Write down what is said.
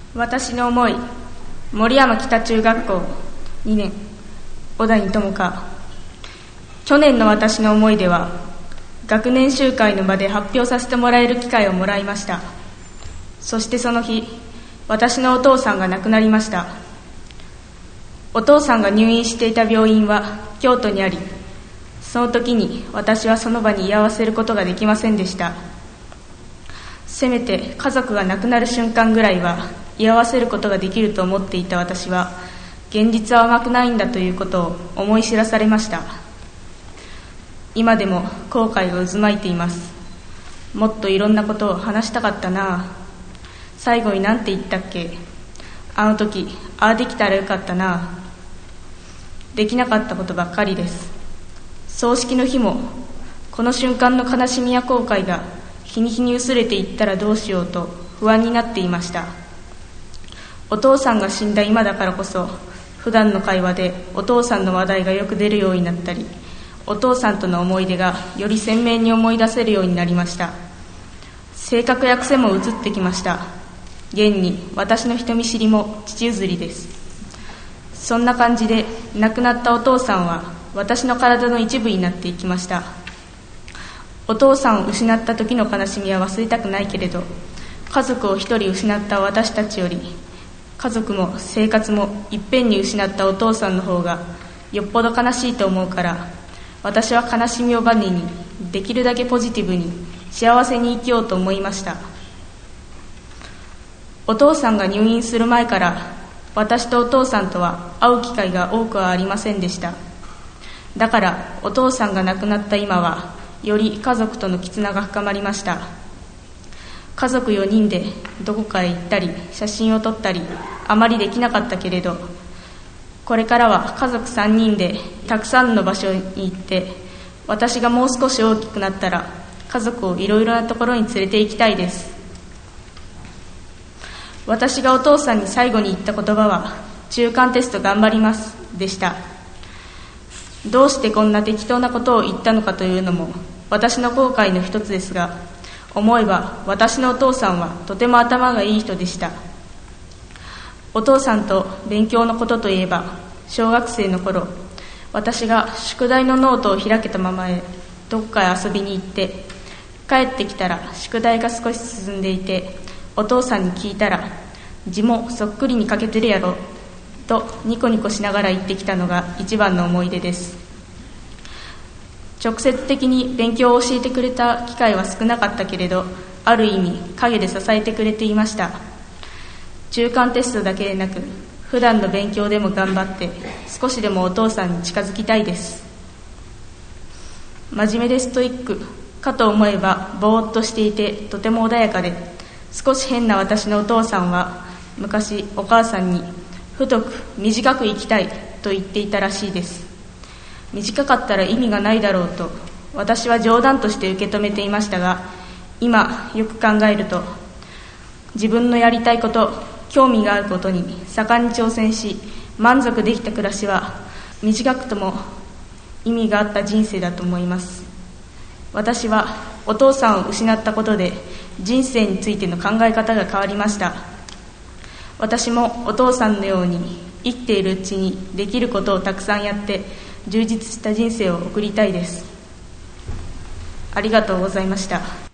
私の思い。森山北中学校2年、小谷智香。去年の私の思いでは、学年集会の場で発表させてもらえる機会をもらいました。そしてその日、私のお父さんが亡くなりました。お父さんが入院していた病院は京都にあり、その時に私はその場に居合わせることができませんでした。せめて家族が亡くなる瞬間ぐらいは居合わせることができると思っていた私は、現実は甘くないんだということを思い知らされました。今でも後悔が渦巻いています。もっといろんなことを話したかったな。最後に何て言ったっけ。あの時ああできたらよかったな。できなかったことばっかりです。葬式の日もこの瞬間の悲しみや後悔が日に日に薄れていったらどうしようと不安になっていました。お父さんが死んだ今だからこそ、普段の会話でお父さんの話題がよく出るようになったり、お父さんとの思い出がより鮮明に思い出せるようになりました。性格や癖も移ってきました。現に私の人見知りも父譲りです。そんな感じで亡くなったお父さんは私の体の一部になっていきました。お父さんを失った時の悲しみは忘れたくないけれど、家族を一人失った私たちより、家族も生活もいっぺんに失ったお父さんの方がよっぽど悲しいと思うから、私は悲しみをバネにできるだけポジティブに幸せに生きようと思いました。お父さんが入院する前から、私とお父さんとは会う機会が多くはありませんでした。だからお父さんが亡くなった今は、より家族との絆が深まりました。家族4人でどこかへ行ったり写真を撮ったりあまりできなかったけれど、これからは家族3人でたくさんの場所に行って、私がもう少し大きくなったら家族をいろいろなところに連れて行きたいです。私がお父さんに最後に言った言葉は、中間テスト頑張りますでした。どうしてこんな適当なことを言ったのかというのも私の後悔の一つですが、思えば私のお父さんはとても頭がいい人でした。お父さんと勉強のことといえば、小学生の頃、私が宿題のノートを開けたままへどこかへ遊びに行って、帰ってきたら宿題が少し進んでいて、お父さんに聞いたら、字もそっくりに書けてるやろとニコニコしながら言ってきたのが一番の思い出です。直接的に勉強を教えてくれた機会は少なかったけれど、ある意味陰で支えてくれていました。中間テストだけでなく、普段の勉強でも頑張って少しでもお父さんに近づきたいです。真面目でストイックかと思えば、ぼーっとしていてとても穏やかで、少し変な私のお父さんは昔お母さんに太く短く生きたいと言っていたらしいです。短かったら意味がないだろうと私は冗談として受け止めていましたが、今よく考えると、自分のやりたいこと、興味があることに盛んに挑戦し、満足できた暮らしは短くとも意味があった人生だと思います。私はお父さんを失ったことで人生についての考え方が変わりました。私もお父さんのように生きているうちにできることをたくさんやって充実した人生を送りたいです。ありがとうございました。